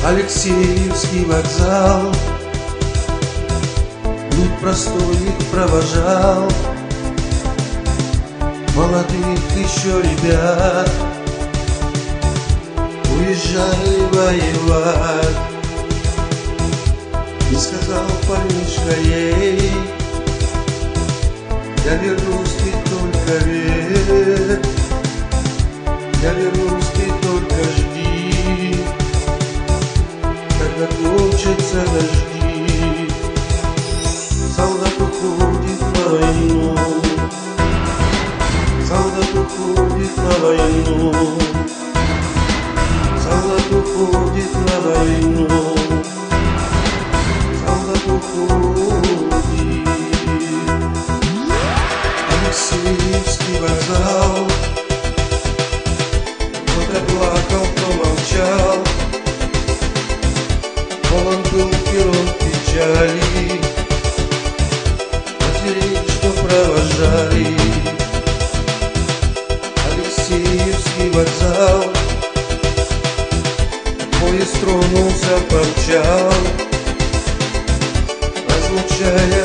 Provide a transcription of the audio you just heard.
Алексеевский вокзал, люд простой их провожал, молодых еще ребят уезжали воевать. И сказал парнишка ей: я вернусь, ты только верь, я вернусь, ты только жди, когда кончатся дожди. Солдат уходит на войну, солдат уходит на войну, солдат уходит на войну, солдат уходит. Алексеевский вокзал, кто-то плакал, кто молчал, полон был перрон печали, матерей, что провожали. Алексеевский вокзал, поезд тронулся, помчал, разлучая